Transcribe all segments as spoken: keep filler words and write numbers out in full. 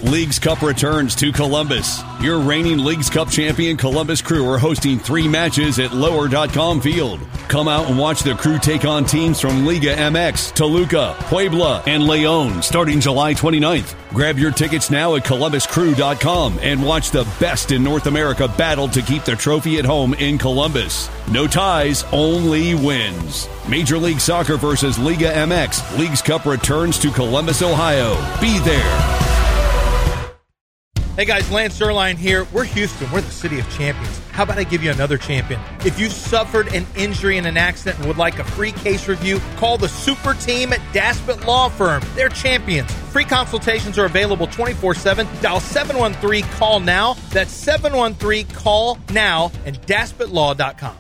Leagues Cup returns to Columbus. Your reigning Leagues Cup champion Columbus Crew are hosting three matches at lower dot com Field. Come out and watch the Crew take on teams from Liga M X, Toluca, Puebla, and Leon starting July twenty-ninth. Grab your tickets now at columbus crew dot com and watch the best in North America battle to keep the trophy at home in Columbus. No ties, only wins. Major League Soccer versus Liga M X. Leagues Cup returns to Columbus, Ohio. Be there. Hey guys, Lance Zierlein here. We're Houston. We're the city of champions. How about I give you another champion? If you suffered an injury in an accident and would like a free case review, call the super team at Daspit Law Firm. They're champions. Free consultations are available twenty-four seven. Dial seven one three, call now. That's seven one three, call now and daspit law dot com.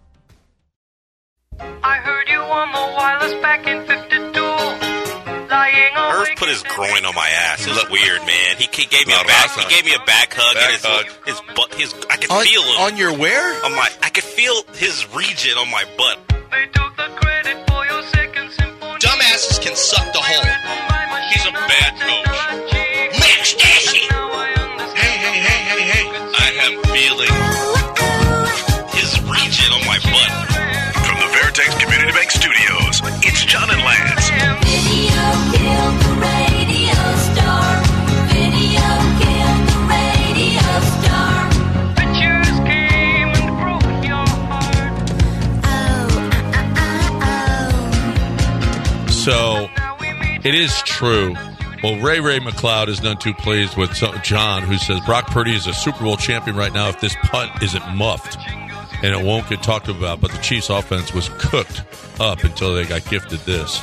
I heard you on the wireless back in fifty-two. Lying Irv put his groin on my ass. It was weird, man. He, he gave me a back. He gave me a back hug. Back and his, hug. his butt. His I could On, feel him on your where? on my. I could feel his region on my butt. They took the credit for your second symphony. Dumbasses can suck the hole. He's a bad coach. Max Dashy! Hey, hey, hey, hey, hey. I am feeling his region on my butt. From the Veritex Community Bank Studios, it's John and Lance. Video killed the radio star. Video killed the radio star. Pictures came and broke your heart. Oh, uh, uh, uh, oh. So it is true. Well, Ray Ray McLeod is none too pleased with John, who says Brock Purdy is a Super Bowl champion right now if this punt isn't muffed. And it won't get talked about, but the Chiefs' offense was cooked up until they got gifted this.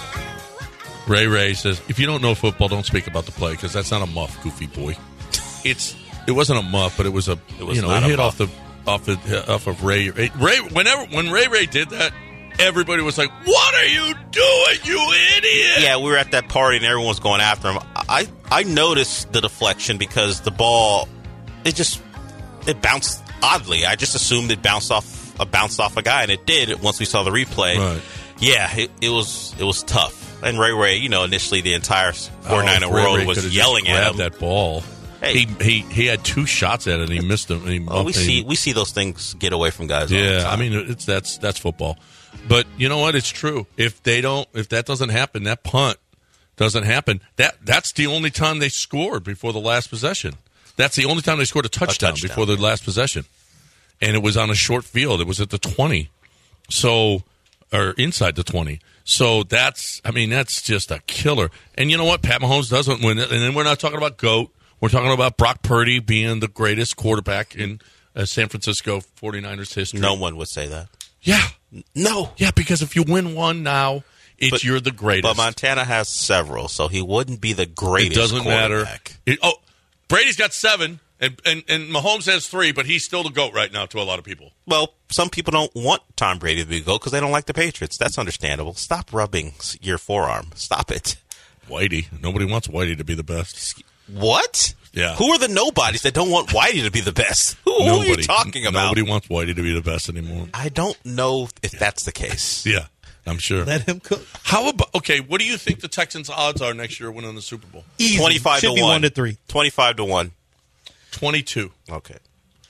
Ray Ray says, if you don't know football, don't speak about the play, because that's not a muff, goofy boy. It's It wasn't a muff, but it was a, It was you know, not it a hit muff. off the off the off of Ray. Ray. Ray whenever when Ray Ray did that, everybody was like, what are you doing, you idiot? Yeah, we were at that party and everyone was going after him. I I noticed the deflection because the ball, it just it bounced oddly. I just assumed it bounced off a bounced off a guy, and it did once we saw the replay. Right. Yeah, it, it was it was tough. And Ray Ray, you know, initially the entire forty-niner Oh, if Ray world Ray was could've yelling just at grabbed him. that ball. Hey. He, he he had two shots at it and he missed them. And he Oh, we and see he- we see those things get away from guys. all the Yeah, time. I mean it's that's that's football. But you know what? It's true. If they don't, if that doesn't happen, that punt doesn't happen. That that's the only time they scored before the last possession. That's the only time they scored a touchdown, touchdown. before the last possession, and it was on a short field. It was at the twenty, so or inside the twenty. So that's, I mean, that's just a killer. And you know what? Pat Mahomes doesn't win it. And then we're not talking about GOAT. We're talking about Brock Purdy being the greatest quarterback in uh, San Francisco forty-niners history. no one would say that. Yeah. No, Yeah, because if you win one now, it's But- you're the greatest. but Montana has several, so he wouldn't be the it greatest. doesn't matter. quarterback. It- oh, Brady's got seven, and, and, and Mahomes has three, but he's still the GOAT right now to a lot of people. Well, some people don't want Tom Brady to be GOAT because they don't like the Patriots. That's understandable. Stop rubbing your forearm. Stop it. Whitey. Nobody wants Whitey to be the best. What? Yeah. Who are the nobodies that don't want Whitey to be the best? Who, who are you talking about? Nobody wants Whitey to be the best anymore. I don't know if that's the case. Yeah, I'm sure. Let him cook. How about, okay, what do you think the Texans' odds are next year winning the Super Bowl? Easy. twenty-five Should to be one. one to three. Twenty-five to one. twenty-two. Okay.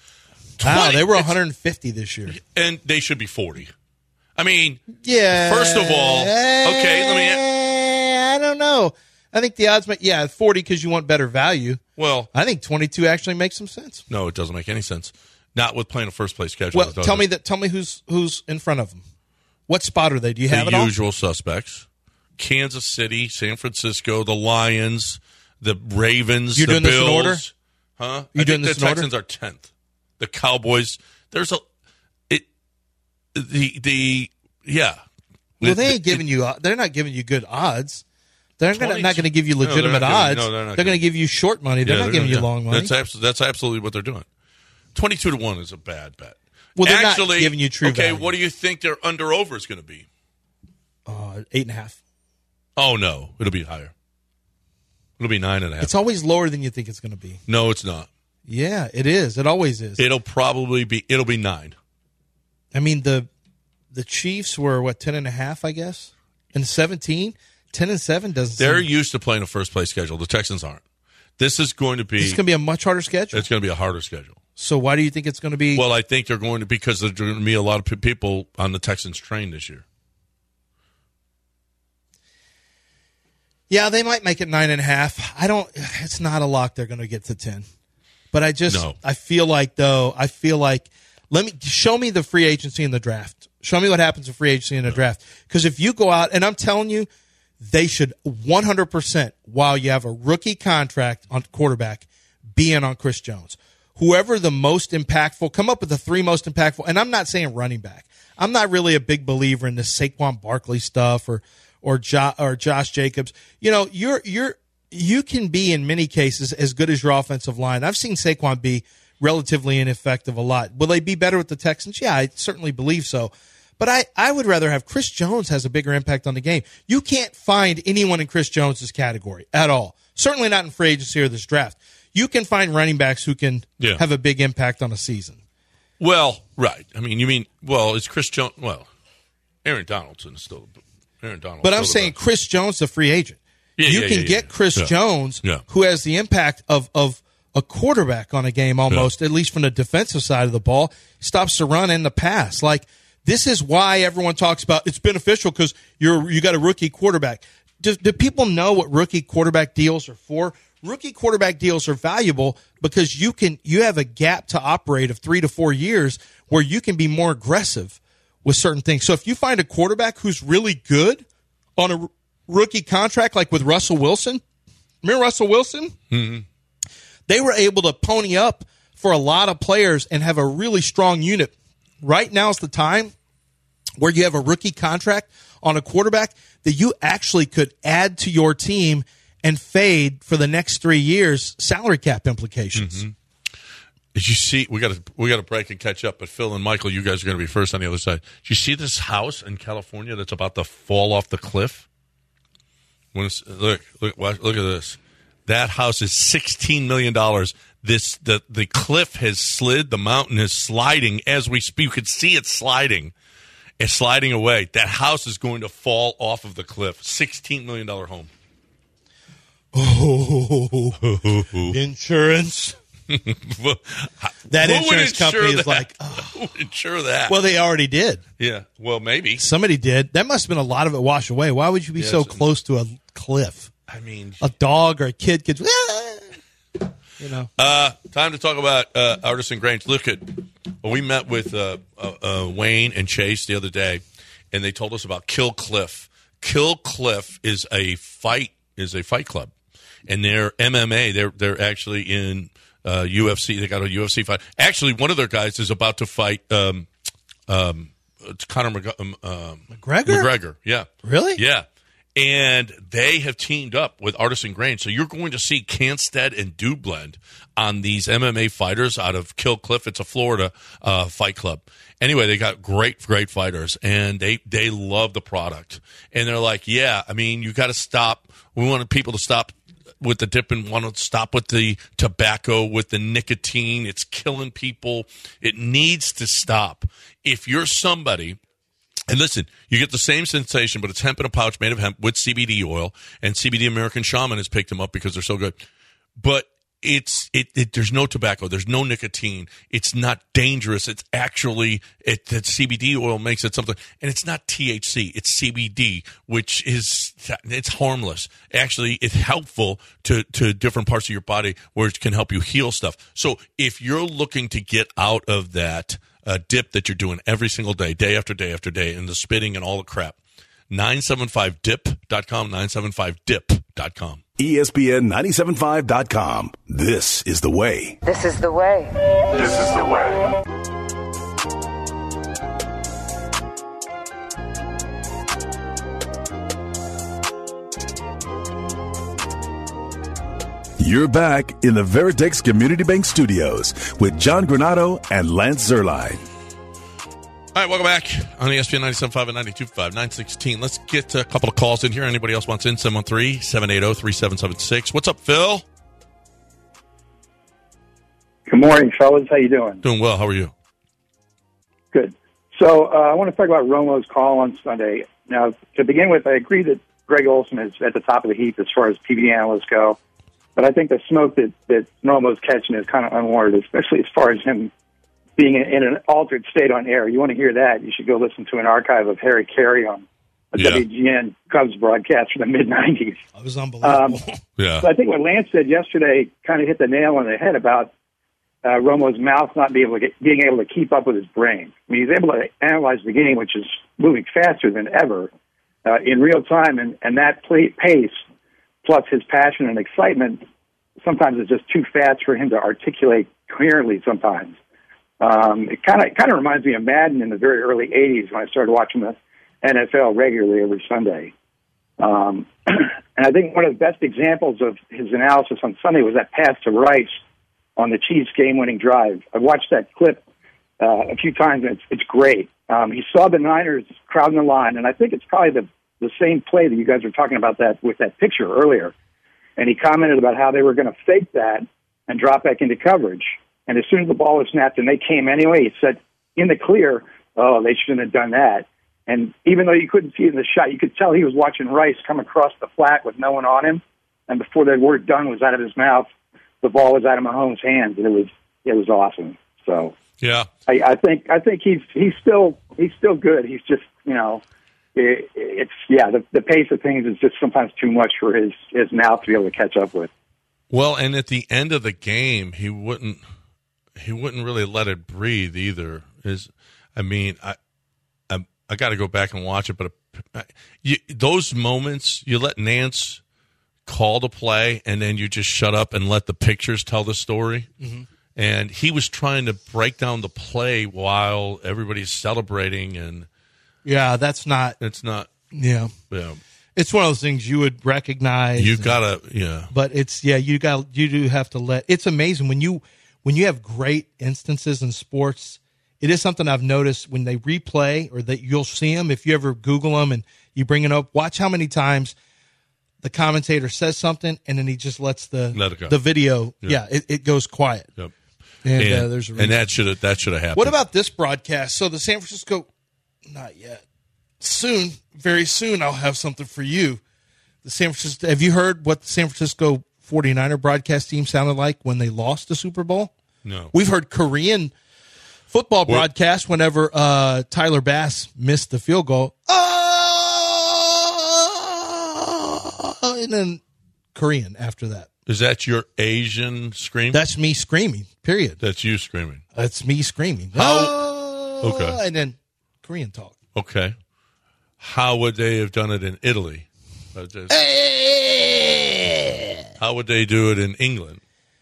Wow, twenty they were it's- one hundred fifty this year. And they should be forty. I mean, Yeah. First of all, okay, let me- Eh, I don't know. I think the odds, make, yeah, forty because you want better value. well, I think twenty-two actually makes some sense. no, it doesn't make any sense. Not with playing a first place schedule. Well, it doesn't. tell me that. Tell me who's who's in front of them. What spot are they? Do you have the it all? usual suspects: Kansas City, San Francisco, the Lions, the Ravens. You're the doing this in Bills. order? Huh? You I doing think this the in order? Texans are tenth. The Cowboys. There's a it. The the yeah. Well, It- they ain't it- giving you. They're not giving you good odds. They're gonna, not twenty-two going to give you No, they're legitimate not giving- odds. no, they're not they're going to giving- give you short money. They're Yeah, not giving gonna- you long money. That's abso- that's absolutely what they're doing. Twenty-two to one is a bad bet. Well, they're not Actually, giving you true Okay, value. what do you think their under over is going to be? uh, eight and a half. Oh no, it'll be higher. It'll be nine and a half. It's always lower than you think it's going to be. no, it's not. Yeah, it is. It always is. It'll probably be. It'll be nine. I mean the the Chiefs were what ten and a half, I guess, and seventeen. Ten and seven doesn't. They're seem, used to playing a first place schedule. The Texans aren't. This is going to be. It's going to be a much harder schedule. It's going to be a harder schedule. So why do you think it's going to be? Well, I think they're going to because there's going to be a lot of p- people on the Texans train this year. Yeah, they might make it nine and a half. I don't. It's not a lock. They're going to get to ten, but I just. No. I feel like though. I feel like let me show me the free agency in the draft. Show me what happens in free agency in the draft. Because if you go out and I'm telling you, they should one hundred percent while you have a rookie contract on quarterback, be in on Chris Jones. Whoever the most impactful, come up with the three most impactful. And I'm not saying running back. I'm not really a big believer in this Saquon Barkley stuff or. Or, jo- or Josh Jacobs, you know, you're you're you can be in many cases as good as your offensive line. I've seen Saquon be relatively ineffective a lot. Will they be better with the Texans? Yeah, I certainly believe so. But I, I would rather have Chris Jones has a bigger impact on the game. You can't find anyone in Chris Jones's category at all. Certainly not in free agency or this draft. You can find running backs who can Yeah. have a big impact on a season. Well, right. I mean, you mean well, it's Chris Jones. Well, Aaron Donaldson is still. Aaron Donald. But I'm saying Chris Jones, the free agent. Yeah, you yeah, can yeah, get yeah. Chris Yeah. Jones, Yeah. who has the impact of, of a quarterback on a game almost, at least from the defensive side of the ball, stops the run and the pass. Like, this is why everyone talks about it's beneficial because you're you got a rookie quarterback. Do, do people know what rookie quarterback deals are for? Rookie quarterback deals are valuable because you can you have a gap to operate of three to four years where you can be more aggressive with certain things. So if you find a quarterback who's really good on a r- rookie contract, like with Russell Wilson, remember Russell Wilson? Mm-hmm. They were able to pony up for a lot of players and have a really strong unit. Right now is the time where you have a rookie contract on a quarterback that you actually could add to your team and fade for the next three years salary cap implications. Mm-hmm. Did you see? We got to we got to break and catch up. But Phil and Michael, you guys are going to be first on the other side. Did you see this house in California that's about to fall off the cliff? When it's, look, look, watch, look at this. That house is sixteen million dollars. This the the cliff has slid. The mountain is sliding as we speak. You can see it sliding. It's sliding away. That house is going to fall off of the cliff. Sixteen million dollar home. Oh, insurance. That Who insurance would insure company is that? like, oh. Who would insure that? Well, they already did. yeah. Well, maybe. Somebody did. That must have been a lot of it wash away. Why would you be Yes, so and- close to a cliff? I mean, A dog or a kid could, you know. Uh, time to talk about uh, Artisan Grange. Look at, well, we met with uh, uh, uh, Wayne and Chase the other day, and they told us about Kill Cliff. Kill Cliff is a fight is a fight club, and they're M M A. They're they're actually in uh, U F C. They got a U F C fight. Actually, one of their guys is about to fight um, um, it's Conor McG- um, um, McGregor? McGregor, yeah, Really? yeah. And they have teamed up with Artisan Grange. So you're going to see Canstead and Dublend on these M M A fighters out of Kill Cliff. It's a Florida uh, fight club. Anyway, they got great, great fighters, and they, they love the product. And they're like, yeah, I mean, you got to stop. We wanted people to stop with the dip and want to stop with the tobacco, with the nicotine. It's killing people. It needs to stop. If you're somebody... And listen, you get the same sensation, but it's hemp in a pouch made of hemp with C B D oil, and C B D American Shaman has picked them up because they're so good. But it's it, it there's no tobacco, there's no nicotine. It's not dangerous. It's actually it that C B D oil makes it something, and it's not T H C. It's C B D, which is it's harmless. Actually, it's helpful to to different parts of your body where it can help you heal stuff. So if you're looking to get out of that. Uh, dip that you're doing every single day, day after day after day, and the spitting and all the crap. nine seven five dip dot com, nine seven five dip dot com. E S P N nine seven five dot com. This is the way. This is the way. This is the way. You're back in the Veritex Community Bank Studios with John Granado and Lance Zerline. All right, welcome back on E S P N ninety-seven point five and ninety-two point five, nine sixteen. Let's get a couple of calls in here. Anybody else wants in? seven one three, seven eight zero, three seven seven six. What's up, Phil? Good morning, fellas. How you doing? Doing well. How are you? Good. So uh, I want to talk about Romo's call on Sunday. Now, to begin with, I agree that Greg Olson is at the top of the heap as far as T V analysts go. But I think the smoke that, that Romo's catching is kind of unwarranted, especially as far as him being in, in an altered state on air. You want to hear that, you should go listen to an archive of Harry Carey on a Yeah. W G N Cubs broadcast from the mid nineties. It was unbelievable. Um, Yeah. So I think what Lance said yesterday kind of hit the nail on the head about uh, Romo's mouth not being able, to get, being able to keep up with his brain. I mean, he's able to analyze the game, which is moving faster than ever uh, in real time, and, and that play, pace, plus his passion and excitement, sometimes it's just too fast for him to articulate coherently sometimes. Um, it kind of kind of reminds me of Madden in the very early eighties when I started watching the N F L regularly every Sunday. Um, and I think one of the best examples of his analysis on Sunday was that pass to Rice on the Chiefs' game-winning drive. I watched that clip uh, a few times, and it's, it's great. Um, he saw the Niners crowding the line, and I think it's probably the, the same play that you guys were talking about that with that picture earlier. And he commented about how they were going to fake that and drop back into coverage. And as soon as the ball was snapped and they came anyway, he said, in the clear, oh, they shouldn't have done that. And even though you couldn't see it in the shot, you could tell he was watching Rice come across the flat with no one on him. And before that word done was out of his mouth, the ball was out of Mahomes' hands, and it was it was awesome. So Yeah. I, I think I think he's he's still he's still good. He's just you know it, it's yeah the the pace of things is just sometimes too much for his his mouth to be able to catch up with. Well, and at the end of the game, he wouldn't he wouldn't really let it breathe either. Is I mean, I I, I got to go back and watch it, but uh, you, those moments you let Nance call the play, and then you just shut up and let the pictures tell the story. Mm-hmm. And he was trying to break down the play while everybody's celebrating, and Yeah, that's not. it's not. Yeah, Yeah, it's one of those things you would recognize. you gotta. Yeah, But it's yeah, you got you do have to let. It's amazing when you when you have great instances in sports. It is something I've noticed when they replay or that you'll see them. If you ever Google them and you bring it up, watch how many times the commentator says something and then he just lets the Let it go. the video. Yeah. Yeah, it, it goes quiet. yep. And, And, uh, there's a reason. and that should have that should have happened. What about this broadcast? So the San Francisco, not yet. Soon, very soon, I'll have something for you. The San Francisco. Have you heard what the San Francisco forty-niner broadcast team sounded like when they lost the Super Bowl? No. We've heard Korean football Well- broadcast whenever uh, Tyler Bass missed the field goal. Oh! And then Korean after that. Is that your Asian scream? That's me screaming, period. That's you screaming. That's me screaming. How- Oh! Okay. And then Korean talk. Okay. How would they have done it in Italy? Uh, just- How would they do it in England?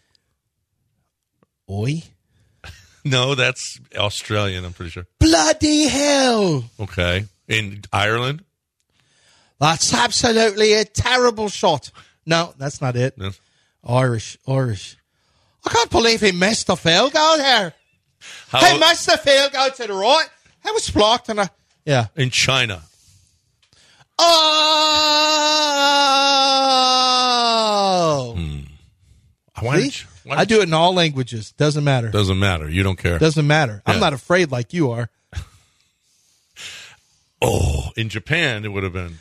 Oi. No, that's Australian, I'm pretty sure. Bloody hell. Okay. In Ireland? That's absolutely a terrible shot. No, that's not it. No. Irish, Irish. I can't believe he missed the field goal here. How, He missed the field goal to the right. It was blocked. And I, yeah. in China? Oh. Why See? did you- why I did do it in all languages. Doesn't matter. you- Doesn't matter. You don't care. Doesn't matter. I'm Yeah. not afraid like you are. Oh, in Japan, it would have been.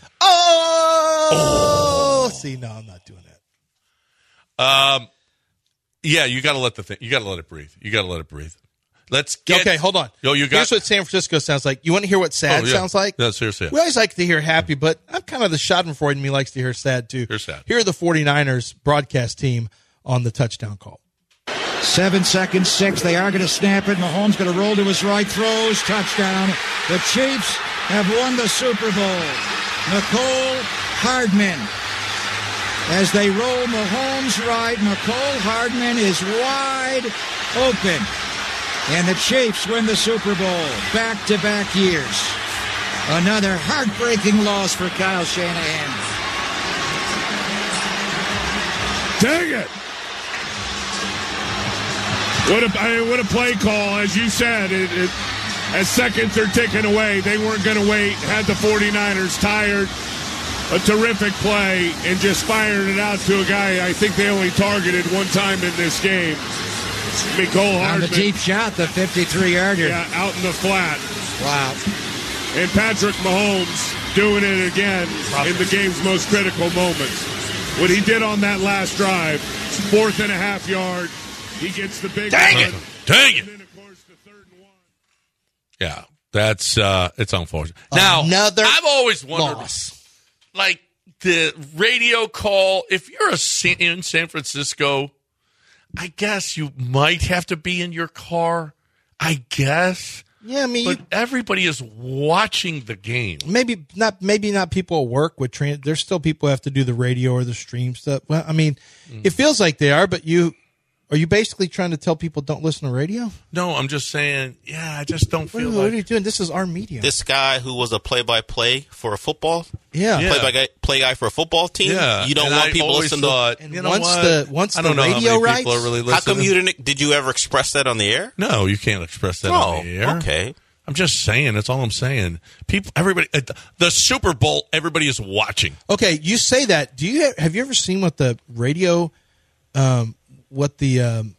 Oh. See, no, I'm not doing that. Um, yeah, you got to let the thing. You got to let it breathe. You got to let it breathe. Let's get. Okay, hold on. Yo, you got. Here's what San Francisco sounds like. You want to hear what sad Oh, yeah. sounds like? Yeah, seriously. We always like to hear happy, but I'm kind of the Schadenfreude in me likes to hear sad too. Hear sad. Here are the forty-niners broadcast team on the touchdown call. Seven seconds, six. They are going to snap it. Mahomes going to roll to his right, throws, touchdown. The Chiefs have won the Super Bowl. Nicole Hardman. As they roll Mahomes right, Nicole Hardman is wide open. And the Chiefs win the Super Bowl back-to-back years. Another heartbreaking loss for Kyle Shanahan. Dang it! What a I mean, what a play call, as you said. It, it, as seconds are ticking away, they weren't going to wait. Had the forty-niners tired. A terrific play, and just fired it out to a guy I think they only targeted one time in this game. Nicole On Hardman. the deep shot, the fifty-three-yarder. Yeah, out in the flat. Wow. And Patrick Mahomes doing it again in the game's most critical moments. what he did on that last drive, fourth and a half yard, he gets the big Dang run. it! Dang it! And then, of course, the third and one. Yeah, that's uh, it's unfortunate. Now, Another I've always wondered, loss. like the radio call. If you're a San- in San Francisco, I guess you might have to be in your car. I guess. Yeah, I mean, But you, everybody is watching the game. maybe not. Maybe not people at work with trans. There's still people who have to do the radio or the stream stuff. Well, I mean, it feels like they are. But you are you basically trying to tell people don't listen to radio? No, I'm just saying, yeah, I just don't What, feel what like. are you doing? This is our media. This guy who was a play-by-play for a football, yeah. Yeah. play-by play guy for a football team. Yeah, You don't and want I people always listening thought, And you know once what? the- once I the don't know how radio many people rights- are really to. How come listening. you didn't? Did you ever express that on the air? No, you can't express that Oh, on the air. okay. I'm just saying. That's all I'm saying. People, everybody, uh, the Super Bowl, everybody is watching. Okay, you say that. Do you have you ever seen what the radio, um, what the, um,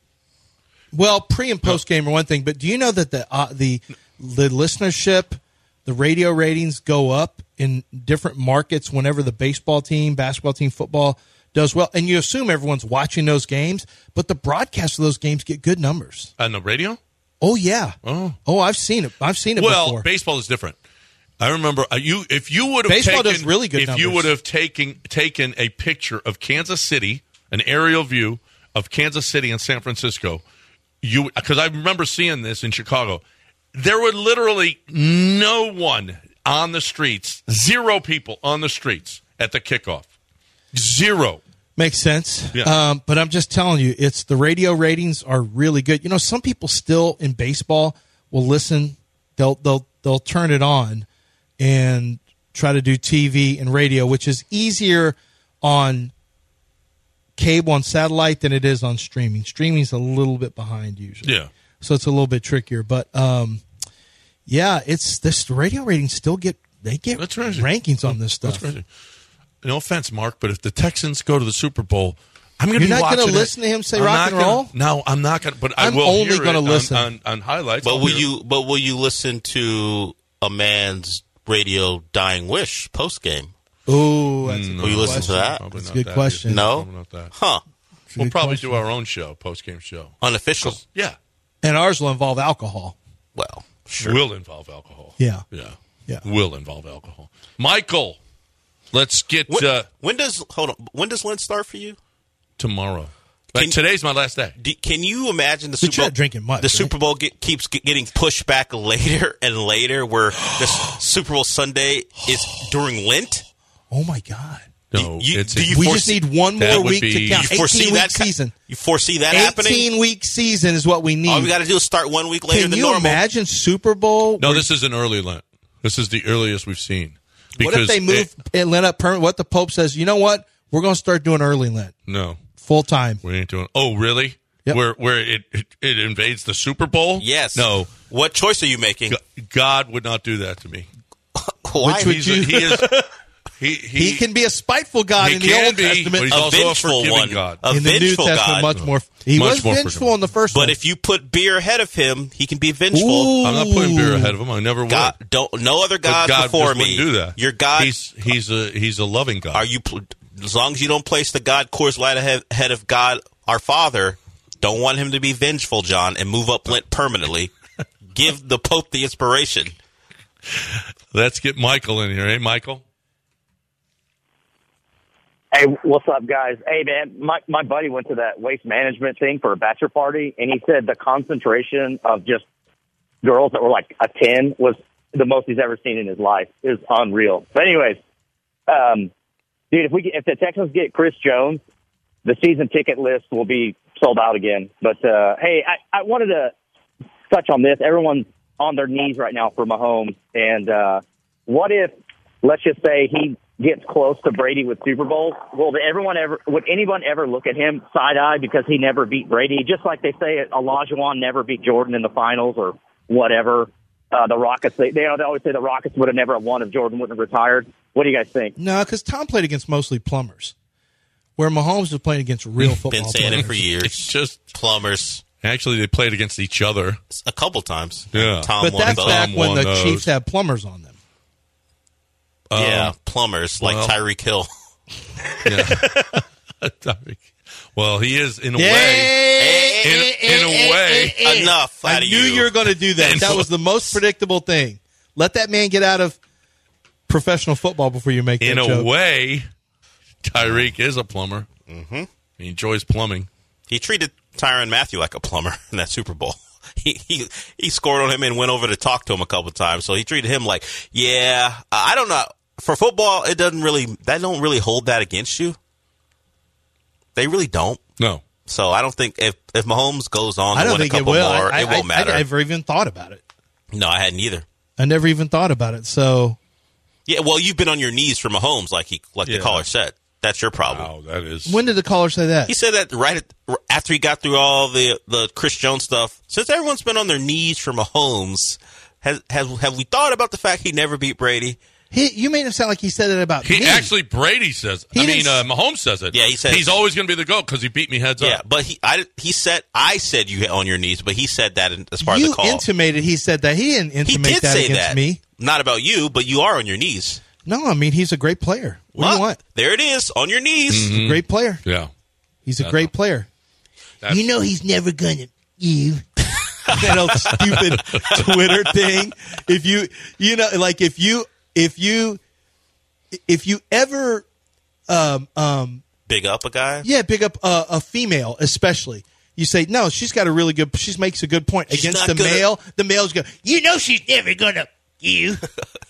well, pre and post game are one thing, but do you know that the uh, the the listenership, the radio ratings go up in different markets whenever the baseball team, basketball team, football does well, and you assume everyone's watching those games, but the broadcast of those games get good numbers. On the radio? Oh yeah. Oh. Oh, I've seen it. I've seen it Well, before. baseball is different. I remember uh, you. If you would have Baseball taken, does really good if you numbers. would have taken taken a picture of Kansas City, an aerial view of Kansas City and San Francisco, you because I remember seeing this in Chicago. There were literally no one on the streets, zero people on the streets at the kickoff, zero. Makes sense. Yeah. Um, but I'm just telling you, it's the radio ratings are really good. You know, some people still in baseball will listen. They'll they'll they'll turn it on and try to do T V and radio, which is easier on cable and satellite than it is on streaming. Streaming's a little bit behind usually. Yeah. So it's a little bit trickier. But um, yeah, it's this the radio ratings still get they get That's crazy. rankings on this stuff. That's crazy. No offense, Mark, but if the Texans go to the Super Bowl, I'm going to You're be not watching gonna it. listen to him say I'm rock not and gonna- roll? No, I'm not going to. But I I'm will only hear gonna it on- listen. on, on highlights. But I'll will hear it. you? But will you listen to a man's radio dying wish post game? Oh, that's a No. Will you listen to question. that? Probably That's a not good that. question. No? Probably not that. Huh? We'll good probably question. do our own show, post game show. Unofficial. Yeah, And ours will involve alcohol. Well, sure. will involve alcohol. Yeah. yeah, Yeah. Will involve alcohol. Michael, let's get When, uh, when does hold on? When does Lent start for you? tomorrow. Like, Can- today's my last day. Do, can you imagine the But Super you're Bowl? not drinking much, the right? Super Bowl get, keeps get, getting pushed back later and later. Where this Super Bowl Sunday is during Lent. Oh my God. No, You- it's do a- you We foresee- just need one that more would week be- to count. You foresee eighteen that week ca- season. You foresee that happening? eighteen week season is what we need. All we got to do is start one week later Can than you normal. imagine Super Bowl? no. where- This is an early Lent. This is the earliest we've seen. what if Because they move it- it, Lent up permanent? What the Pope says, you know what? We're going to start doing early Lent. no, Full time. we ain't doing. Oh, really? Yep. Where where it, it it invades the Super Bowl? Yes. No. What choice are you making? G- God would not do that to me. Why? Which would He's you- a, he is. He, he, He, can be a spiteful God he in the can Old be, Testament. but he's a also a vengeful forgiving one. God. A in the New vengeful Testament, God. much more. He Much was more vengeful forgiving. in the first But one. if you put beer ahead of him, he can be vengeful. Ooh. I'm not putting beer ahead of him. I never would. God, don't no other But God, God before just me. wouldn't do that. Your God. He's he's a he's a loving God. Are you? pl- As long as you don't place the God Coors Light ahead, ahead of God, our Father, don't want him to be vengeful, John, and move up Lent permanently. Give the Pope the inspiration. Let's get Michael in here, eh, Michael? Hey, what's up, guys? Hey, man, my my buddy went to that waste management thing for a bachelor party, and he said the concentration of just girls that were like a ten was the most he's ever seen in his life. It was unreal. But anyways, um, dude, if we get, if the Texans get Chris Jones, the season ticket list will be sold out again. But uh, hey, I, I wanted to touch on this. Everyone's on their knees right now for Mahomes, and uh, what if, let's just say he gets close to Brady with Super Bowls? Will everyone ever, would anyone ever look at him side eye because he never beat Brady? Just like they say Olajuwon never beat Jordan in the finals or whatever. Uh, the Rockets, they, they always say the Rockets would have never won if Jordan wouldn't have retired. What do you guys think? No, because Tom played against mostly plumbers, where Mahomes was playing against real football Been saying players. it for years. It's just Plumbers actually they played against each other. a couple times. Yeah. Tom But won that's both. back when won the those. Chiefs had plumbers on them. Yeah, Um, plumbers like well- Tyreek Hill. Yeah. Tyreek. Well, he is in a Yeah. way. In, in a way. Enough I out of knew you. you were going to do that. And That so- was the most predictable thing. Let that man get out of professional football before you make that In a joke. way, Tyreek is a plumber. Mm-hmm. He enjoys plumbing. He treated Tyrann Mathieu like a plumber in that Super Bowl. He, he he scored on him and went over to talk to him a couple times. So he treated him like, yeah, I don't know. For football, it doesn't really that don't really hold that against you. They really don't. No. So I don't think if if Mahomes goes on I to don't win a think it couple will. more, I, it I, won't matter. I never even thought about it. No, I hadn't either. I never even thought about it. So Yeah, well, you've been on your knees for Mahomes, like he like Yeah. the caller said. That's your problem. Wow, that is. when did the caller say that? He said that right at, after he got through all the the Chris Jones stuff. Since everyone's been on their knees for Mahomes, has has have we thought about the fact he never beat Brady? He, you made him sound like he said it about He me. actually, Brady says. He I mean, didn't- uh, Mahomes says it. Yeah, he said- he's always going to be the GOAT because he beat me heads Yeah, up. but he I he said I said you on your knees, but he said that in, as part you of the call. intimated he said that. He didn't he intimate did that say against that. me. Not about you, but you are on your knees. No, I mean, he's a great player. What do you Well, want? There it is, on your knees. Mm-hmm. A great player. Yeah. He's a That's great all. player. That's- You know he's never gonna you that old stupid Twitter thing. If you you know like if you if you if you ever um um Big up a guy. yeah pick up a, a female especially. You say no, she's got a really good. She makes a good point She's against not the gonna- male. The male's go. You know she's never gonna you.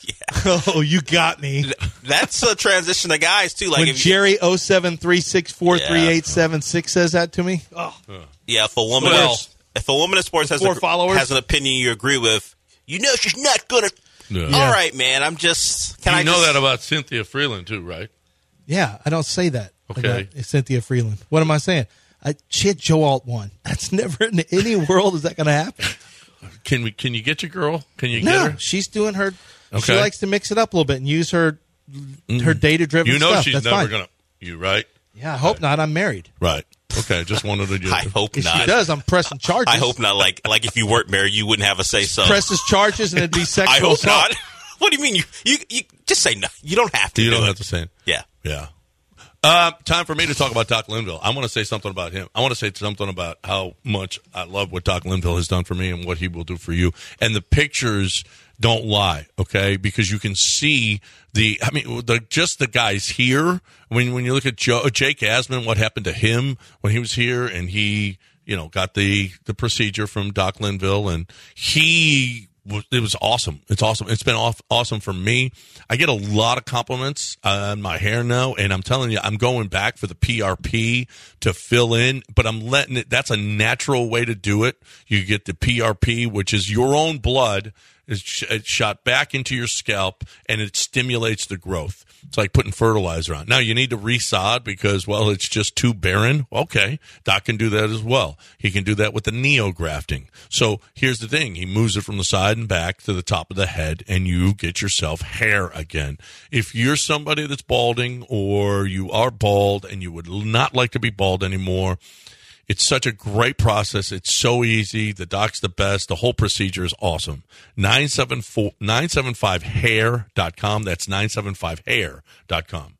Oh, you got me. That's a transition to guys too. Like When if you, Jerry oh seven three six four three eight seven six says that to me, oh, yeah, if a woman Well- is, if a woman in sports has Four a, followers? has an opinion you agree with, you know she's not gonna. Yeah. All right, man. I'm just. Can you I know just, that about Cynthia Freeland, too, right? yeah, I don't say that. Okay. about Cynthia Freeland. What am I saying? I, she had Joe Alt one. That's never in any world is that going to happen. Can we? Can you get your girl? Can you No, get her? she's doing her. She Okay. likes to mix it up a little bit and use her her data driven. You know stuff. she's That's never fine. going to. You right? Yeah, I hope not. I'm married. Right. Okay. Just wanted to. Just, I hope If not. she does, I'm pressing charges. I hope not. Like like if you weren't married, you wouldn't have a say so. presses charges and it'd be sexual I hope assault. not. What do you mean? You you you just say no. You don't have to. You do don't it. have to say it. Yeah. Yeah. Uh, time for me to talk about Doc Linville. I want to say something about him. I want to say something about how much I love what Doc Linville has done for me and what he will do for you. And the pictures don't lie, okay? Because you can see the, I mean, the, just the guys here. When when you look at Joe, Jake Asman, what happened to him when he was here, and he, you know, got the the procedure from Doc Linville, and he. It was awesome. It's awesome. It's been off, awesome for me. I get a lot of compliments on my hair now, and I'm telling you, I'm going back for the P R P to fill in, but I'm letting it. That's a natural way to do it. You get the P R P, which is your own blood. It's, sh- it's shot back into your scalp, and it stimulates the growth. It's like putting fertilizer on. Now, you need to resod because, well, it's just too barren. Okay, Doc can do that as well. He can do that with the neo-grafting. So here's the thing. He moves it from the side and back to the top of the head, and you get yourself hair again. If you're somebody that's balding or you are bald and you would not like to be bald anymore, it's such a great process. It's so easy. The doc's the best. The whole procedure is awesome. nine seven four, nine seven five hair dot com. That's nine seven five hair dot com.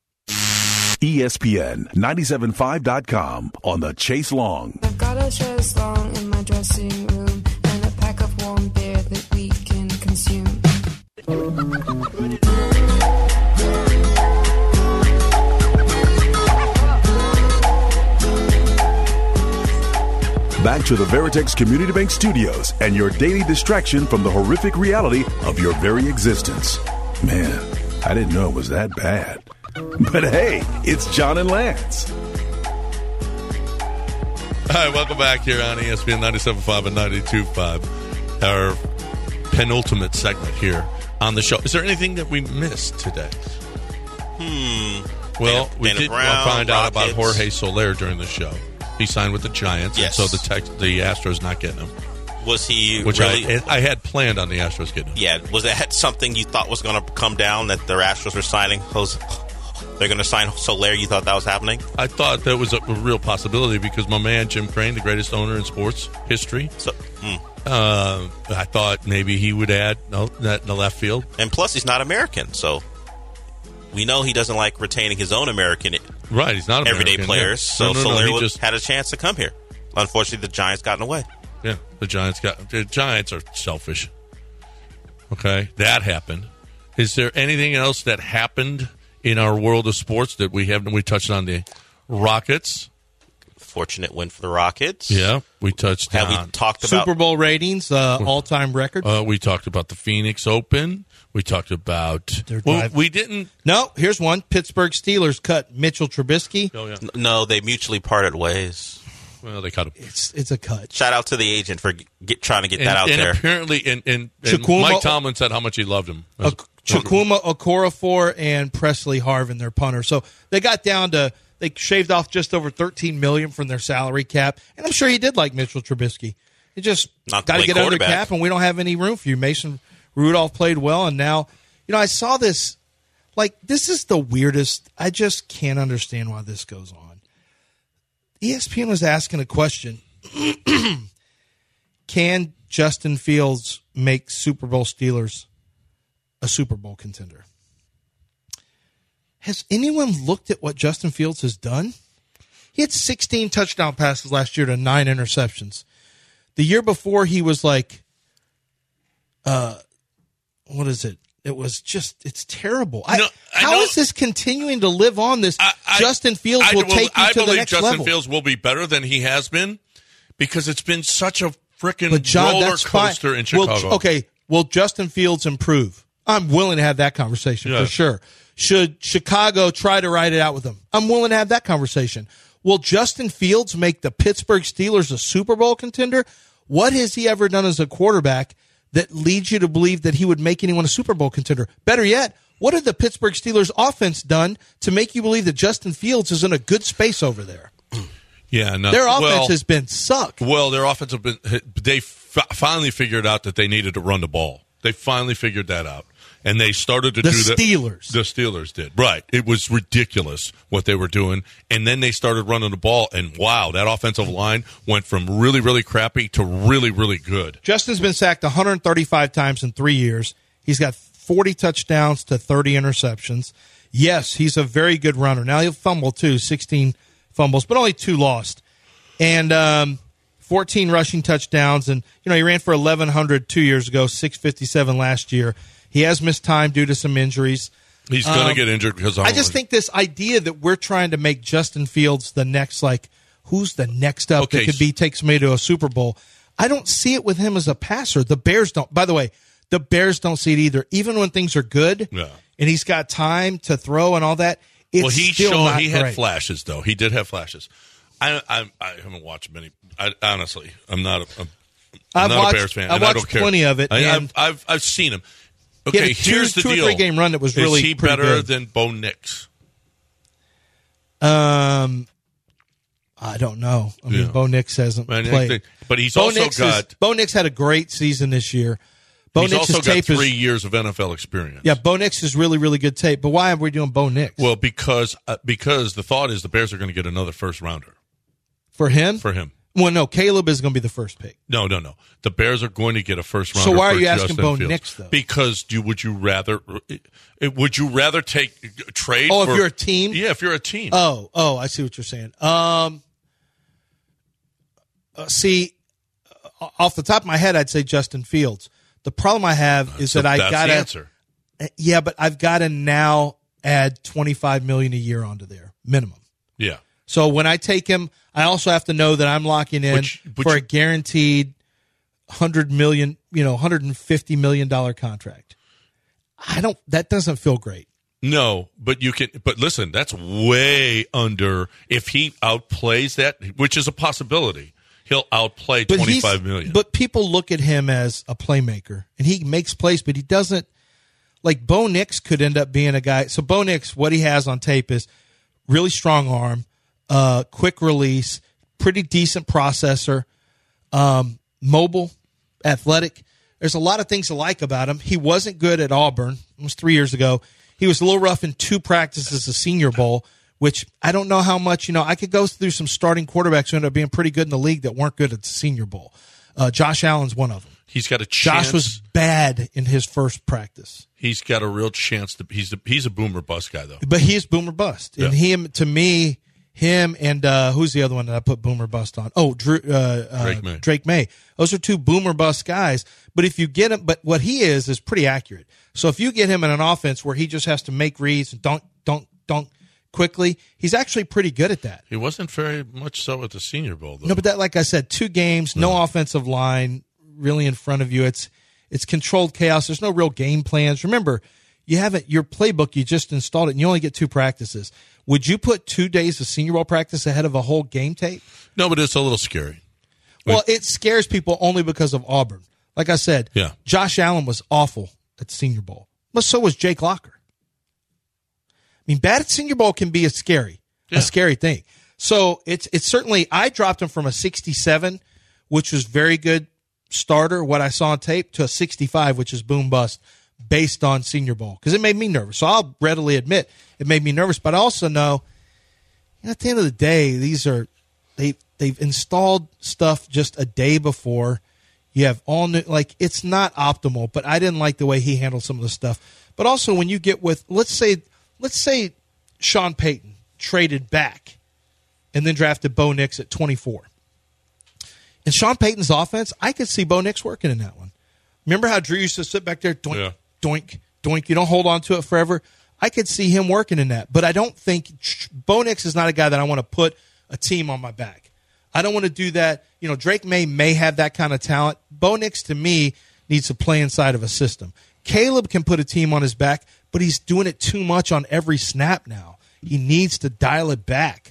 E S P N ninety-seven point five dot com on the Chase Long. I've got a shirt slung in my dressing room and a pack of warm beer that we can consume. Back to the Veritex Community Bank Studios and your daily distraction from the horrific reality of your very existence. Man, I didn't know it was that bad. But hey, it's John and Lance. All right, welcome back here on E S P N ninety-seven point five and ninety-two point five. Our penultimate segment here on the show. Is there anything that we missed today? Hmm. Well, Dana- we Dana did Brown, find out about Rockets. Jorge Soler during the show. He signed with the Giants, Yes. and so the tex- the Astros not getting him. Was he Which really? I, I had planned on the Astros getting him. Yeah. Was that something you thought was going to come down that the Astros were signing? Those, they're going to sign Soler. You thought that was happening? I thought that was a, a real possibility because my man Jim Crane, the greatest owner in sports history, So, mm. uh, I thought maybe he would add no, that in the left field. And plus, he's not American, so we know he doesn't like retaining his own American right. He's not everyday American, players. Yeah. So no, no, Soler no, just, had a chance to come here. Unfortunately, the Giants got in the way. Yeah, the Giants got the Giants are selfish. Okay, that happened. Is there anything else that happened in our world of sports that we haven't? We touched on the Rockets. Fortunate win for the Rockets. Yeah, we touched Have on we talked about Super Bowl ratings, uh, all-time record. Uh, we talked about the Phoenix Open. We talked about. Well, we didn't. No, here's one. Pittsburgh Steelers cut Mitchell Trubisky. Oh, yeah. No, they mutually parted ways. Well, they cut him. It's it's a cut. Shout out to the agent for get, trying to get and, that out and there. Apparently, and, and, and Chukwuma- Mike Tomlin said how much he loved him. Uh, Chukwuma Okorafor and Presley Harvin, their punter. So they got down to they shaved off just over thirteen million dollars from their salary cap, and I'm sure he did like Mitchell Trubisky. He just got to get under cap, and we don't have any room for you. Mason Rudolph played well, and now you know I saw this. Like this is the weirdest. I just can't understand why this goes on. E S P N was asking a question. Can Justin Fields make Super Bowl Steelers a Super Bowl contender? Has anyone looked at what Justin Fields has done? He had sixteen touchdown passes last year to nine interceptions. The year before, he was like, uh, what is it? It was just, it's terrible. I, no, I how know, is this continuing to live on? This I, I, Justin Fields I, will will, take you I to the believe next Justin level. Fields will be better than he has been because it's been such a freaking But John, roller that's coaster fine. in Chicago. Will, okay, will Justin Fields improve? I'm willing to have that conversation yeah. for sure. Should Chicago try to ride it out with him? I'm willing to have that conversation. Will Justin Fields make the Pittsburgh Steelers a Super Bowl contender? What has he ever done as a quarterback that leads you to believe that he would make anyone a Super Bowl contender? Better yet, what have the Pittsburgh Steelers offense done to make you believe that Justin Fields is in a good space over there? Yeah, no. Their offense well, has been suck. Well, their offense have been. They f- finally figured out that they needed to run the ball. They finally figured that out, and they started to the do that. Steelers. The Steelers did right. It was ridiculous what they were doing, and then they started running the ball, and wow, that offensive line went from really, really crappy to really, really good. Justin's been sacked one hundred thirty-five times in three years. He's got forty touchdowns to thirty interceptions. Yes, he's a very good runner. Now he'll fumble too, sixteen fumbles, but only two lost. And um, fourteen rushing touchdowns. And, you know, he ran for eleven hundred two years ago, six fifty-seven last year. He has missed time due to some injuries. He's going to um, get injured because I just think this idea that we're trying to make Justin Fields the next, like, who's the next up Okay. that could be take somebody to a Super Bowl, I don't see it with him as a passer. The Bears don't. By the way, the Bears don't see it either. Even when things are good Yeah. and he's got time to throw and all that, it's well, he still showed not he had great. flashes though. He did have flashes. I I, I haven't watched many. I, honestly, I'm not a, I'm I've not watched, a Bears fan. I've and I watched don't care. plenty of it. I, and I've, I've I've seen him. He had Okay, a two- here's the two or deal. three game run that was really Is he pretty better good. than Bo Nix? Um, I don't know. I mean, Yeah. Bo Nix hasn't And I played, think- but he's Bo also Nix got- Is, Bo Nix had a great season this year. Bo He's Nix's also got tape three is years of N F L experience. yeah. Bo Nix is really really good tape. But why are we doing Bo Nix Well, because uh, because the thought is the Bears are going to get another first rounder for him? for him. Well, no, Caleb is going to be the first pick. No, no, no. The Bears are going to get a first rounder. So why are for you asking Justin Bo Fields. Nix, though? Because you would you rather uh, would you rather take trade? Oh, if for- you're a team? Yeah, if you're a team. Oh, oh, I see what you're saying. Um, uh, see, uh, off the top of my head, I'd say Justin Fields. The problem I have is So that I that's got the to answer. Yeah, but I've got to now add twenty-five million dollars a year onto there minimum. Yeah. So when I take him, I also have to know that I'm locking in Which- which- for a guaranteed one hundred million, you know, one hundred fifty million dollars contract. I don't that doesn't feel great. No, but you can. But listen, that's way under. If he outplays that, which is a possibility, he'll outplay But twenty he's- five million. But people look at him as a playmaker, and he makes plays, but he doesn't. Like Bo Nix could end up being a guy. So Bo Nix, what he has on tape is really strong arm, uh, quick release, pretty decent processor, um, mobile, athletic. There's a lot of things to like about him. He wasn't good at Auburn. It was three years ago. He was a little rough in two practices, the Senior Bowl, which I don't know how much, you know, I could go through some starting quarterbacks who ended up being pretty good in the league that weren't good at the Senior Bowl. Uh, Josh Allen's one of them. He's got a chance. Josh was bad in his first practice. He's got a real chance to. He's a, he's a boomer bust guy though. But he's boomer bust, and Yeah. him to me, him and uh, who's the other one that I put boomer bust on? Oh, Drew, uh, uh, Drake May. Drake May. Those are two boomer bust guys. But if you get him, but what he is is pretty accurate. So if you get him in an offense where he just has to make reads and don't don't don't quickly, he's actually pretty good at that. He wasn't very much so at the Senior Bowl though. No, but that, like I said, two games, no offensive line really in front of you. It's it's controlled chaos. There's no real game plans. Remember, you haven't your playbook. You just installed it, and you only get two practices. Would you put two days of Senior Bowl practice ahead of a whole game tape? No, but it's a little scary. Well, it scares people only because of Auburn. Like I said, Yeah. Josh Allen was awful at the Senior Bowl. But so was Jake Locker. I mean, bad at Senior Bowl can be a scary, Yeah. a scary thing. So it's it's certainly, I dropped him from a sixty-seven, which was very good starter, what I saw on tape, to a sixty-five, which is boom bust, based on Senior Bowl, because it made me nervous. So I'll readily admit it made me nervous. But I also know, you know, at the end of the day, these are they they've installed stuff just a day before. You have all new, like, it's not optimal. But I didn't like the way he handled some of the stuff. But also when you get with, let's say, let's say Sean Payton traded back and then drafted Bo Nix at twenty-four. In Sean Payton's offense, I could see Bo Nix working in that one. Remember how Drew used to sit back there, doink, Yeah. doink, doink. You don't hold on to it forever. I could see him working in that. But I don't think Bo Nix is not a guy that I want to put a team on my back. I don't want to do that. You know, Drake May may have that kind of talent. Bo Nix, to me, needs to play inside of a system. Caleb can put a team on his back, but he's doing it too much on every snap now. He needs to dial it back.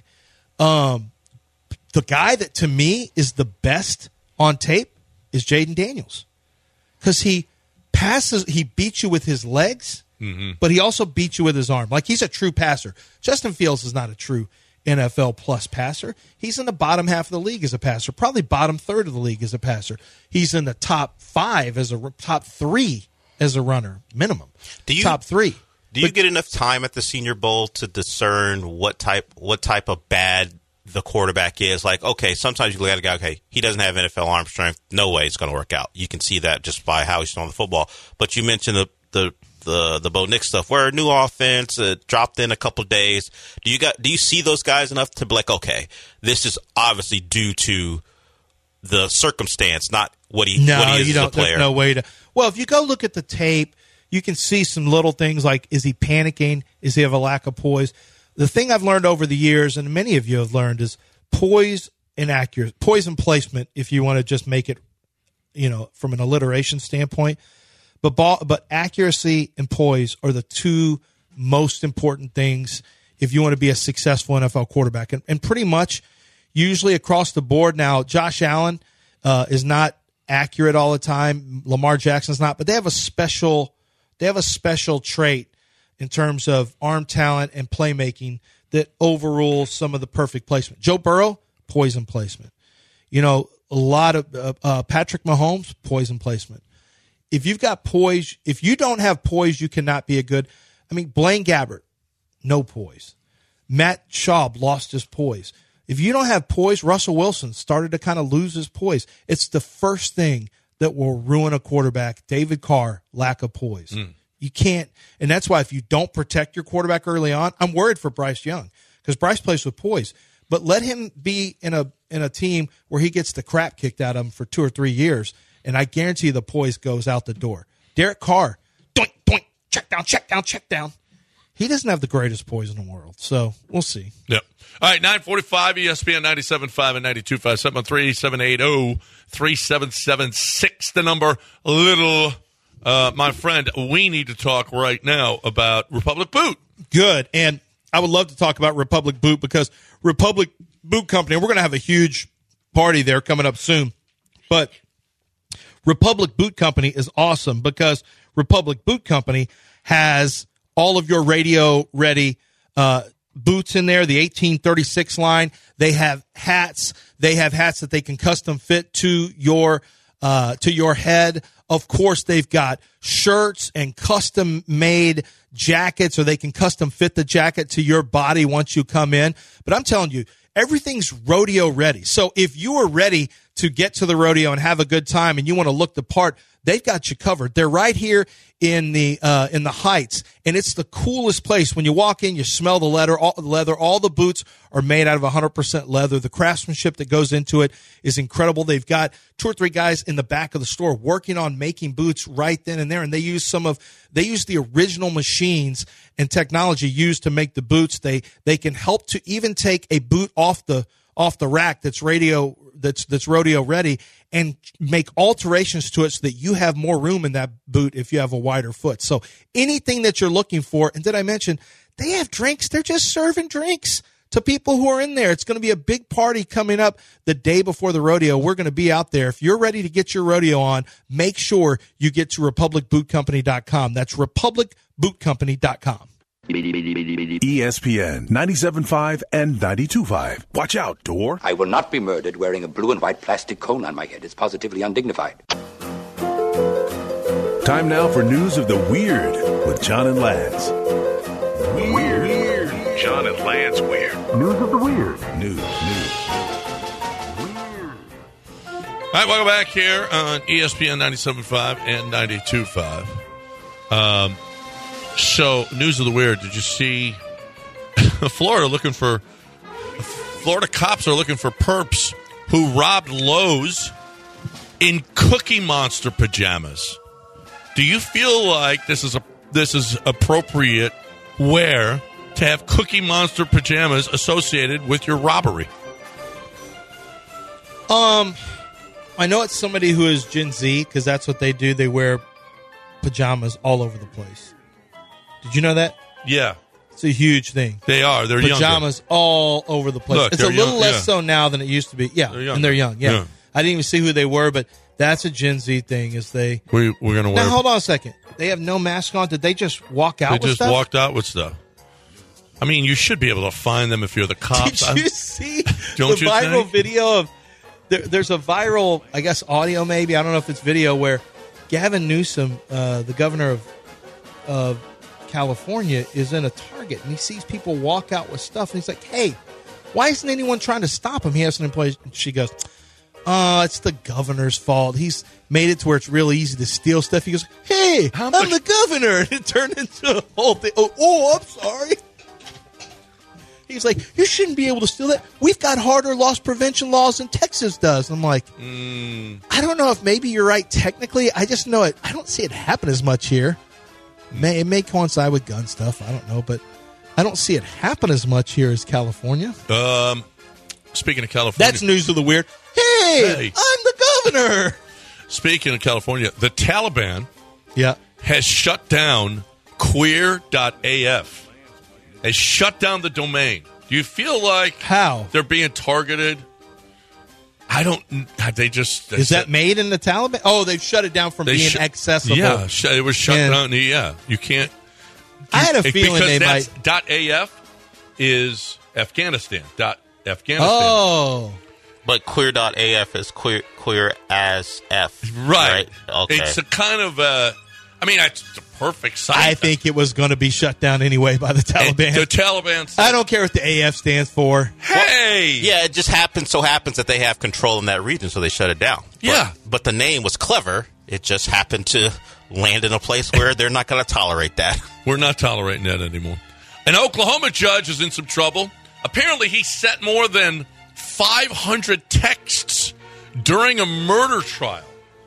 Um, the guy that, to me, is the best on tape is Jaden Daniels. Because he passes, he beats you with his legs, Mm-hmm. but he also beats you with his arm. Like, he's a true passer. Justin Fields is not a true N F L plus passer. He's in the bottom half of the league as a passer, probably bottom third of the league as a passer. He's in the top five as a top three as a runner, minimum. Do you, top three. Do you but, get enough time at the Senior Bowl to discern what type what type of bad the quarterback is? Like, okay, sometimes you look at a guy, okay, he doesn't have N F L arm strength. No way it's going to work out. You can see that just by how he's throwing the football. But you mentioned the the the the Bo Nix stuff, where a new offense uh, dropped in a couple of days. Do you got do you see those guys enough to be like, okay, this is obviously due to the circumstance, not what he no, what he is you as don't, a player? There's no way to. Well, if you go look at the tape, you can see some little things like, is he panicking? Is he have a lack of poise? The thing I've learned over the years, and many of you have learned, is poise and accuracy, poise and placement. If you want to just make it, you know, from an alliteration standpoint. But ball, but accuracy and poise are the two most important things if you want to be a successful N F L quarterback. And, and pretty much, usually across the board now, Josh Allen uh, is not accurate all the time. Lamar Jackson's not, but they have a special they have a special trait in terms of arm talent and playmaking that overrules some of the perfect placement. Joe Burrow, poise and placement. You know, a lot of uh, uh, Patrick Mahomes, poise and placement. If you've got poise, if you don't have poise, you cannot be a good. I mean, Blaine Gabbert, no poise. Matt Schaub lost his poise. If you don't have poise, Russell Wilson started to kind of lose his poise. It's the first thing that will ruin a quarterback. David Carr, lack of poise. Mm. You can't, and that's why if you don't protect your quarterback early on, I'm worried for Bryce Young because Bryce plays with poise. But let him be in a in a team where he gets the crap kicked out of him for two or three years, and I guarantee the poise goes out the door. Derek Carr, doink, doink, check down, check down, check down. He doesn't have the greatest poise in the world, so we'll see. Yep. All right, nine forty-five, E S P N ninety-seven point five and ninety-two point five, seven one three, seven eight zero, three seven seven six, the number. Little, uh, my friend, we need to talk right now about Republic Boot. Good, and I would love to talk about Republic Boot because Republic Boot Company, we're going to have a huge party there coming up soon, but Republic Boot Company is awesome because Republic Boot Company has all of your radio-ready uh, boots in there, the eighteen thirty-six line. They have hats. They have hats that they can custom fit to your uh, to your head. Of course, they've got shirts and custom-made jackets, or they can custom fit the jacket to your body once you come in. But I'm telling you, everything's rodeo ready. So if you are ready to get to the rodeo and have a good time and you want to look the part, they've got you covered. They're right here in the uh, in the Heights, and it's the coolest place. When you walk in, you smell the leather. All, leather. All the boots are made out of one hundred percent leather. The craftsmanship that goes into it is incredible. They've got two or three guys in the back of the store working on making boots right then and there, and they use some of they use the original machines and technology used to make the boots. They they can help to even take a boot off the off the rack that's radio that's that's rodeo ready and make alterations to it so that you have more room in that boot if you have a wider foot. So anything that you're looking for, and did I mention they have drinks? They're just serving drinks to people who are in there. It's going to be a big party coming up the day before the rodeo. We're going to be out there. If you're ready to get your rodeo on, make sure you get to republic boot company dot com. That's republic boot company dot com. E S P N ninety-seven point five and ninety-two point five. Watch out, Door. I will not be murdered wearing a blue and white plastic cone on my head. It's positively undignified. Time now for news of the weird with John and Lance. Weird. Weird. John and Lance weird. News of the weird. News. News. All right, welcome back here on E S P N ninety-seven point five and ninety-two point five. Um, so, news of the weird. Did you see Florida looking for Florida cops are looking for perps who robbed Lowe's in Cookie Monster pajamas? Do you feel like this is a this is appropriate wear to have Cookie Monster pajamas associated with your robbery? Um, I know it's somebody who is Gen Z because that's what they do. They wear pajamas all over the place. Did you know that? Yeah. It's a huge thing. They are. They're pajamas younger. all over the place. Look, it's a little young, less yeah. so now than it used to be. Yeah, they're and they're young. Yeah. Yeah. I didn't even see who they were, but that's a Gen Z thing. Is they we we're gonna wear. Now hold on a second. They have no mask on. Did they just walk out? They with just stuff? walked out with stuff. I mean, you should be able to find them if you're the cops. Did you see Don't the you viral think? video of? There, there's a viral, I guess, audio maybe. I don't know if it's video where Gavin Newsom, uh, the governor of of California, is in a Target and he sees people walk out with stuff and he's like, "Hey, why isn't anyone trying to stop him?" He has an employee. And she goes, "Oh, it's the governor's fault. He's made it to where it's really easy to steal stuff." He goes, "Hey, I'm the governor," and it turned into a whole thing. Oh, oh, I'm sorry. He's like, "You shouldn't be able to steal that. We've got harder loss prevention laws than Texas does." And I'm like, mm. I don't know if maybe you're right technically. I just know it. I don't see it happen as much here. May, it may coincide with gun stuff. I don't know, but I don't see it happen as much here as California. Um, speaking of California, That's news of the weird. Hey, Hey. I'm the governor. Speaking of California, the Taliban Yeah. has shut down queer dot A F. Has shut down the domain. Do you feel like How? they're being targeted? I don't. They just Is that made in the Taliban? Oh, they've shut it down from They being sh- accessible. Yeah, sh- it was shut And- down. Yeah, you can't. I had a It- feeling because they that's, might. Dot A F is Afghanistan. Dot Afghanistan. Oh, But queer dot A F is queer queer as F. right. Okay. It's a kind of a. I mean, it's the perfect site. I think it was going to be shut down anyway by the Taliban. the Taliban. Said, I don't care what the A F stands for. Hey. Yeah, it just happens so happens that they have control in that region, so they shut it down. But, Yeah. But the name was clever. It just happened to land in a place where they're not going to tolerate that. We're not tolerating that anymore. An Oklahoma judge is in some trouble. Apparently, he sent more than five hundred texts during a murder trial.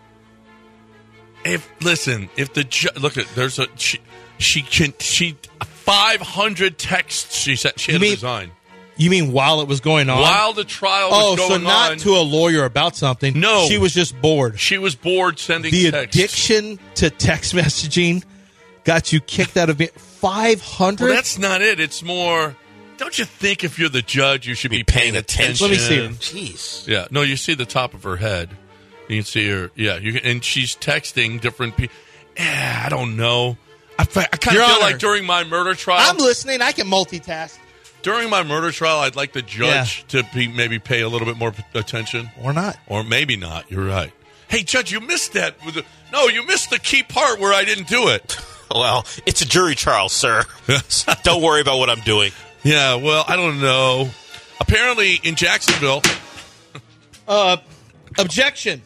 If listen, if the ju- look at there's a she she can she five hundred texts she sent she had You to mean- resign You mean while it was going on? while the trial oh, was going so not on. to a lawyer about something. No. She was just bored. She was bored sending The texts. addiction to text messaging got you kicked out of it. five hundred? Well, that's not it. It's more. Don't you think if you're the judge, you should be, Be paying paying attention? attention. Let me see her. Jeez. Yeah, no, you see the top of her head. You can see her. Yeah, you can, and she's texting different people. Yeah, I don't know. I, I kind Your of feel Honor. like during my murder trial, I'm listening. I can multitask. during my murder trial, I'd like the judge to be, maybe pay a little bit more p- attention, Or not. or maybe not. You're right. Hey, judge, you missed that. With the, no, you missed the key part where I didn't do it. Well, it's a jury trial, sir. Don't worry about what I'm doing. Yeah, well, I don't know. Apparently, in Jacksonville, Uh, objection.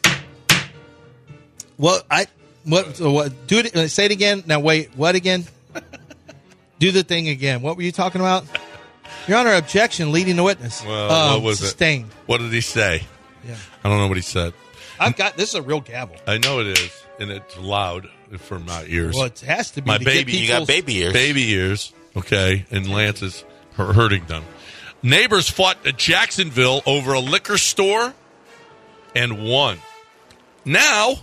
What I what so what? Do it. uh, Say it again. Now wait. What again? Do the thing again. What were you talking about? Your Honor, objection. Leading the witness. well, um, what was sustained. it? What did he say? Yeah. I don't know what he said. I've got this is a real gavel. I know it is, and it's loud for my ears. Well, it has to be. My to baby, get you got people's- baby ears. Baby ears, okay, and Lance is hu- hurting them. Neighbors fought at Jacksonville over a liquor store and won. Now,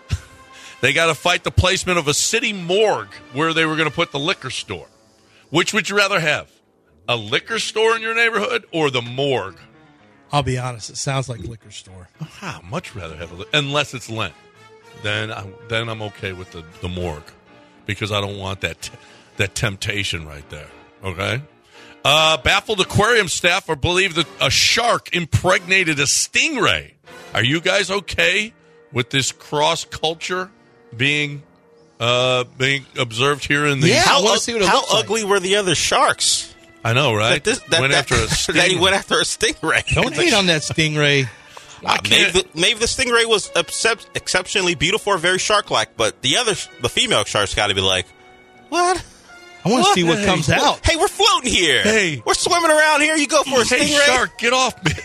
they got to fight the placement of a city morgue where they were going to put the liquor store. Which would you rather have? A liquor store in your neighborhood or the morgue? I'll be honest. It sounds like liquor store. I'd much rather have a li- unless it's Lent. Then, I, then I'm okay with the, the morgue because I don't want that t- that temptation right there. Okay. Uh, baffled aquarium staff are believe that a shark impregnated a stingray. Are you guys okay with this cross culture being uh, being observed here in the? Yeah, I How, wanna ug- see what it how looks like. ugly were the other sharks? I know, right? That this, that, went that, after a that stingray. he went after a stingray. Don't hate on that stingray. Uh, maybe, the, maybe the stingray was excep- exceptionally beautiful or very shark-like, but the other, the female shark's got to be like, what? I want to What? see what Hey, comes what- out. Hey, we're floating here. Hey. We're swimming around here. You go for a Hey, stingray? shark, get off me!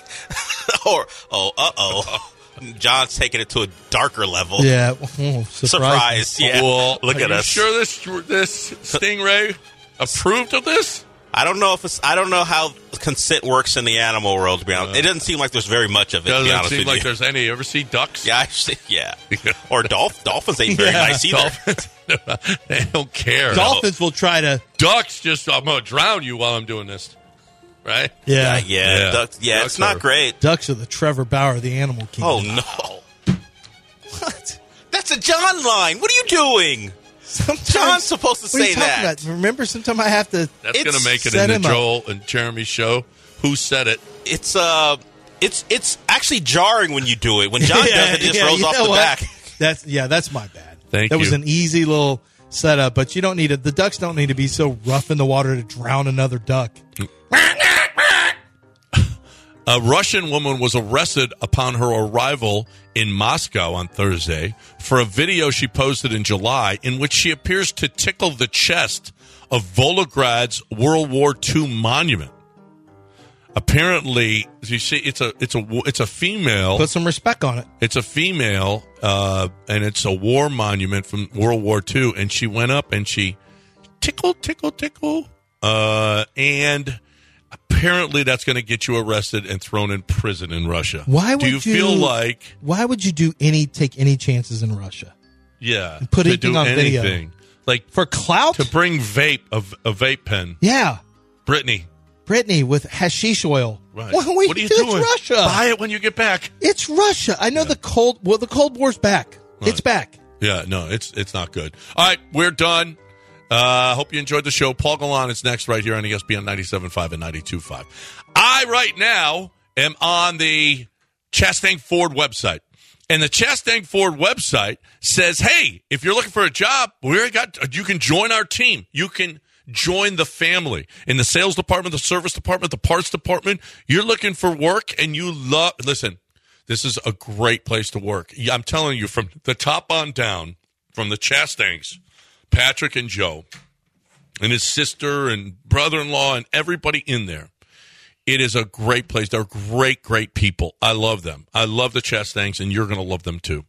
or, oh, uh-oh. John's taking it to a darker level. Yeah. Oh, surprise. Surprise. Yeah. Well, Look are at you us. Sure, this this stingray approved of this? I don't know if it's, I don't know how consent works in the animal world, to be honest. It doesn't seem like there's very much of it, to be Doesn't honest seem with like you. there's any. You ever see ducks? Yeah, actually, yeah. Or dolph- dolphins ain't very Yeah. nice either. Dolphins, they don't care. Dolphins will try to. Ducks just, I'm going to drown you while I'm doing this. Right? Yeah. Yeah, yeah, Yeah. ducks- yeah Ducks it's not are- great. Ducks are the Trevor Bauer of the animal Oh, kingdom. no. What? That's a John line. What are you doing? Sometimes- John's supposed to What are you say talking that. about? Remember, sometimes I have to. That's It's going to make it set in the him up. Joel and Jeremy show. Who said it? It's uh, it's it's actually jarring when you do it. When John does it, it just yeah, rolls you off know the what? back. That's yeah, that's my bad. Thank that was you. an easy little setup, but you don't need it. The ducks don't need to be so rough in the water to drown another duck. A Russian woman was arrested upon her arrival in Moscow on Thursday for a video she posted in July in which she appears to tickle the chest of Volgograd's World War Two monument. Apparently, you see, it's a it's a it's a female. Put some respect on it. It's a female, uh, and it's a war monument from World War Two. And she went up and she tickle, tickle, tickle, uh, and apparently that's going to get you arrested and thrown in prison in Russia. Why would do you, you feel like? Why would you do any take any chances in Russia? Yeah, Put to anything do on video. anything like For clout? to bring vape a, a vape pen. Yeah, Brittany, Brittany with hashish oil. right? What, what are you it's doing? Russia. Buy it when you get back. It's Russia. I know the cold. Well, the Cold War's back. Right. It's back. Yeah, no, it's it's not good. All right, we're done. Uh, hope you enjoyed the show. Paul Galan is next right here on E S P N ninety-seven point five and ninety-two point five. I, right now, am on the Chastang Ford website. And the Chastang Ford website says, hey, if you're looking for a job, we already got, you can join our team. You can join the family. In the sales department, the service department, the parts department, you're looking for work and you love, listen, this is a great place to work. I'm telling you, from the top on down, from the Chastangs, Patrick and Joe, and his sister and brother-in-law and everybody in there, it is a great place. They're great, great people. I love them. I love the Chastangs, and you're going to love them too.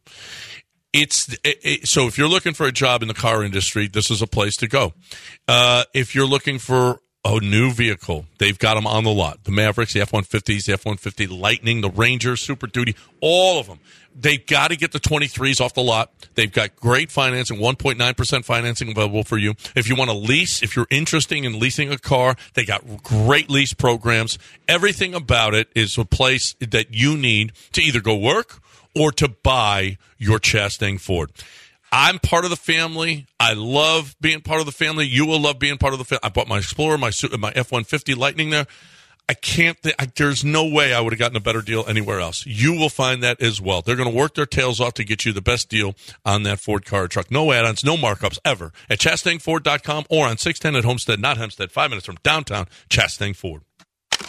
It's it, it, so if you're looking for a job in the car industry, this is a place to go. Uh, if you're looking for a new vehicle, they've got them on the lot. The Mavericks, the F one fifties, the F one fifty Lightning, the Ranger, Super Duty, all of them. They've got to get the twenty-threes off the lot. They've got great financing, one point nine percent financing available for you. If you want to lease, if you're interested in leasing a car, they got great lease programs. Everything about it is a place that you need to either go work or to buy your Chastang Ford. I'm part of the family. I love being part of the family. You will love being part of the family. I bought my Explorer, my my F one fifty Lightning there. I can't th- I, there's no way I would have gotten a better deal anywhere else. You will find that as well. They're going to work their tails off to get you the best deal on that Ford car or truck. No add-ons, no markups ever at Chastang Ford dot com or on six ten at Homestead, not Hempstead, five minutes from downtown Chastang Ford.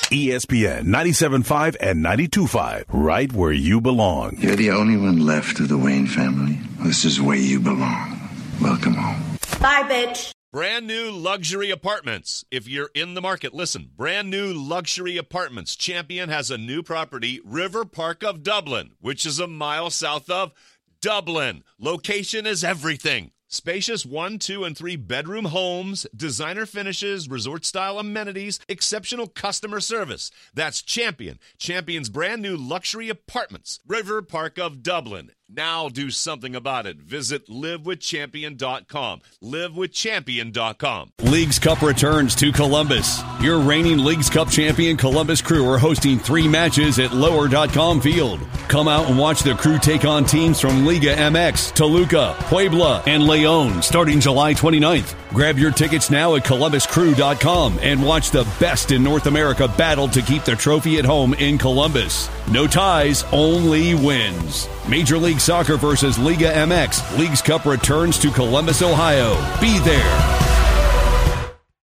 E S P N ninety-seven point five and ninety-two point five, right where you belong. You're the only one left of the Wayne family. This is where you belong. Welcome home. Bye, bitch. Brand new luxury apartments. If you're in the market, listen. Brand new luxury apartments. Champion has a new property, River Park of Dublin, which is a mile south of Dublin. Location is everything. Spacious one, two, and three bedroom homes, designer finishes, resort-style amenities, exceptional customer service. That's Champion. Champion's brand new luxury apartments. River Park of Dublin. Now do something about it. Visit live with champion dot com. live with champion dot com. Leagues Cup returns to Columbus. Your reigning Leagues Cup champion Columbus Crew are hosting three matches at lower dot com field. Come out and watch the Crew take on teams from Liga M X, Toluca, Puebla, and Leon starting July twenty-ninth. Grab your tickets now at columbus crew dot com and watch the best in North America battle to keep the trophy at home in Columbus. No ties, only wins. Major League Soccer versus Liga M X. Leagues Cup returns to Columbus, Ohio. Be there.